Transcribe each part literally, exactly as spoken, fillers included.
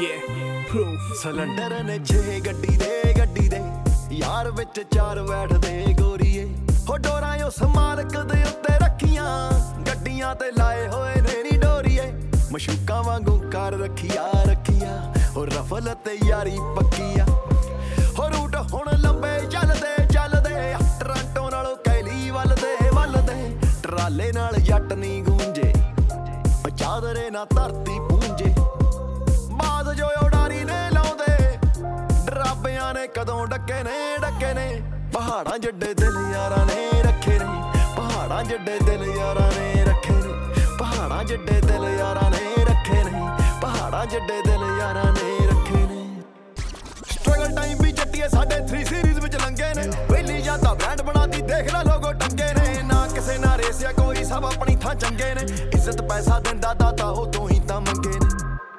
cylinder ਨੇ ਛੇ ਗੱਡੀ ਦੇ ਗੱਡੀ ਦੇ ਯਾਰ ਵਿੱਚ ਚਾਰ ਬੈਠਦੇ ਗੋਰੀਏ ਹੋ ਡੋਰਾਂ ਉਸ ਮਾਲਕ ਦੇ ਉੱਤੇ ਰੱਖੀਆਂ ਗੱਡੀਆਂ ਤੇ ਲਾਏ ਹੋਏ ਨੇ ਨੀ ਡੋਰੀਏ ਮਸ਼ੂਕਾਂ ਵਾਂਗੂ ਕਰ ਰੱਖੀਆ ਰੱਖੀਆ ਹੋ ਰਫਲ ਤੇ ਯਾਰੀ ਪੱਕੀਆ ਹੋ ਰੂਟ ਹੁਣ ਲੰਬੇ ਚੱਲਦੇ ਚੱਲਦੇ ਟਰਾਂਟੋ ਨਾਲੋਂ ਕੈਲੀ ਵੱਲ ਦੇ ਵੱਲ ਦੇ ਟਰਾਲੇ ਨਾਲ ਜੱਟ ਨੀ ਗੂੰਜੇ ਚਾਦਰੇ ਨਾ ਧਰਤੀ ਪੂੰਜੇ ਬਾਦ ਜੋ ਉਡਾਰੀ ਨੇ ਲਾਉਂਦੇ ਡਰਾਬਿਆਂ ਨੇ ਕਦੋਂ ਡੱਕੇ ਨੇ ਡੱਕੇ ਨੇ ਪਹਾੜਾਂ ਜੱਡੇ ਦਿਲ ਯਾਰਾਂ ਨੇ ਰੱਖੇ ਨੇ ਪਹਾੜਾਂ ਜੱਡੇ ਦਿਲ ਯਾਰਾਂ ਨੇ ਰੱਖੇ ਨੇ ਪਹਾੜਾਂ ਜੱਡੇ ਦਿਲ ਯਾਰਾਂ ਨੇ ਰੱਖੇ ਨੇ ਪਹਾੜਾਂ ਜੱਡੇ ਦਿਲ ਯਾਰਾਂ ਨੇ ਰੱਖੇ ਨੇ ਸਟਰਗਲ ਟਾਈਮ ਵੀ ਜੱਟੀਏ ਸਾਡੇ ਥ੍ਰੀ ਸੀਰੀਜ਼ ਵਿੱਚ ਲੰਗੇ ਨੇ ਪਹਿਲੀ ਜਾਂਦਾ ਬ੍ਰਾਂਡ ਬਣਾਤੀ ਦੇਖ ਲੈ ਲੋਗੋ ਟੰਗੇ ਨੇ ਨਾ ਕਿਸੇ ਨਾਲ ਰੇਸਿਆ ਕੋਈ ਸਭ ਆਪਣੀ ਥਾਂ ਚੰਗੇ ਨੇ ਇੱਜ਼ਤ ਪੈਸਾ ਦਿੰਦਾ ਦਾਤਾ ਉਦੋਂ ਹੀ ਤਾਂ ਮੰਗੇ ਨੇ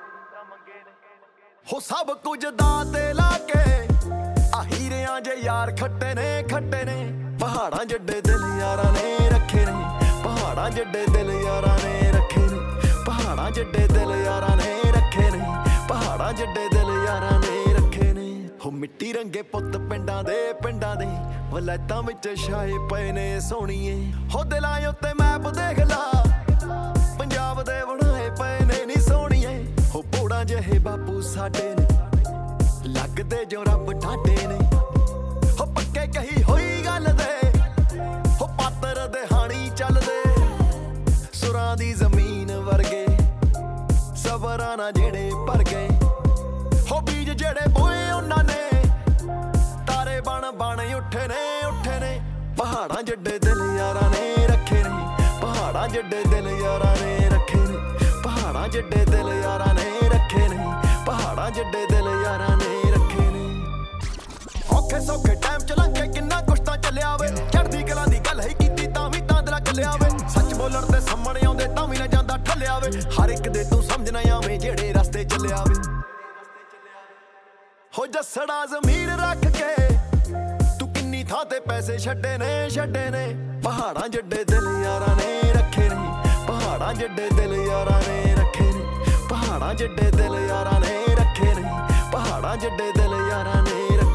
ਹੋ ਸਭ ਕੁਝ ਦਾ ਤੇ ਲਾ ਕੇ ਆ ਹੀਰਿਆਂ ਜੇ ਯਾਰ ਖੱਟੇ ਨੇ ਖੱਟੇ ਨੇ ਪਹਾੜਾਂ ਜੱਡੇ ਦਿਲ ਯਾਰਾਂ ਨੇ ਰੱਖੇ ਨੇ ਪਹਾੜਾਂ ਜੱਡੇ ਦਿਲ ਯਾਰਾਂ ਨੇ ਰੱਖੇ ਨੇ ਪਹਾੜਾਂ ਜੱਡੇ ਦਿਲ ਯਾਰਾਂ ਨੇ ਰੱਖੇ ਨੇ ਪਹਾੜਾਂ ਜੱਡੇ ਦਿਲ ਯਾਰਾਂ ਨੇ ਰੱਖੇ ਨੇ ਹੋ ਮਿੱਟੀ ਰੰਗੇ ਪੁੱਤ ਪਿੰਡਾਂ ਦੇ ਪਿੰਡਾਂ ਦੇ ਵਲੈਤਾਂ ਵਿੱਚ ਛਾਏ ਪਏ ਨੇ ਸੋਹਣੀਏ ਹੋ ਦਿਲਾਂ ਉੱਤੇ ਮੈਪ ਦੇਖ ਲਾ ਪੰਜਾਬ ਦੇ ਬਣਾਏ ਪਏ ਨੇ ਨੀ ਸੋਹਣੀਏ ਹੋ ਪੋੜਾਂ ਜਿਹੇ ਬਾਪੂ ਸਾਡੇ ਨੇ ਲੱਗਦੇ ਜੋ ਰੱਬ ਢਾਡੇ ਨੇ ਹੋ ਪੱਕੇ ਕਹੀ ਹੋਈ ਗੱਲ ਦੇ ਹੋ ਪਾਤਰ ਦੇ ਹਾਣੀ ਚੱਲਦੇ ਸੁਰਾਂ ਦੀ ਜ਼ਮੀਨ ਵਰਗੇ ਸਬਰਾਂ ਨਾਲ ਜਿਹੜੇ ਭਰ ਗਏ ਹੋ ਬੀਜ ਜਿਹੜੇ ਬੋਏ ਉਹਨਾਂ ਨੇ ਤਾਰੇ ਬਣ ਬਣ ਉੱਠੇ ਨੇ ਉੱਠੇ ਨੇ ਪਹਾੜਾਂ ਜੱਡੇ ਦਿਲ ਯਾਰਾਂ ਨੇ ਰੱਖੇ ਨੇ ਪਹਾੜਾਂ ਜੱਡੇ ਦਿਲ ਯਾਰਾਂ ਨੇ ਰੱਖੇ ਨੇ ਪਹਾੜਾਂ ਜੱਡੇ ਦਿਲ ਯਾਰਾਂ ਨੇ ਰੱਖੇ ਨੇ ਪਹਾੜਾਂ ਜੱਡੇ ਦਿਲ ਯਾਰਾਂ ਨੇ ਰੱਖੇ ਨੇ ਔਖੇ ਸੌਖੇ ਟਾਈਮ ਚ ਲੰਘੇ ਕਿੰਨਾ ਕੁਛ ਤਾਂ ਚੱਲਿਆ ਵੇ ਚੜ੍ਹਦੀ ਕਲਾਂ ਦੀ ਗੱਲ ਹੈ ਕੀਤੀ ਤਾਂ ਵੀ ਤਾਂ ਦਿਲ ਚੱਲਿਆ ਵੇ ਸੱਚ ਬੋਲਣ ਤੇ ਸਾਹਮਣੇ ਆਉਂਦੇ ਤਾਂ ਵੀ ਨਾ ਜਾਂਦਾ ਠੱਲਿਆ ਵੇ ਹਰ ਇੱਕ ਦੇ ਤੂੰ ਸਮਝ ਨਾ ਆਵੇਂ ਜਿਹੜੇ ਰਸਤੇ ਚੱਲਿਆ ਵੇ ਹੋ ਜੱਸੜਾ ਜ਼ਮੀਰ ਰੱਖ ਕੇ ਤੂੰ ਕਿੰਨੀ ਥਾਂ ਤੇ ਪੈਸੇ ਛੱਡੇ ਨੇ ਛੱਡੇ ਨੇ ਪਹਾੜਾਂ ਜੱਡੇ ਦਿਲ ਯਾਰਾਂ ਨੇ ਰੱਖੇ ਨੇ ਪਹਾੜਾਂ ਜੱਡੇ ਦਿਲ ਯਾਰਾਂ ਨੇ ਰੱਖੇ ਨੇ ਪਹਾੜਾਂ ਜੱਡੇ ਦਿਲ ਯਾਰਾਂ ਨੇ ਰੱਖੇ ਨੇ ਪਹਾੜਾਂ ਜੱਡੇ ਦਿਲ ਯਾਰਾਂ ਨੇ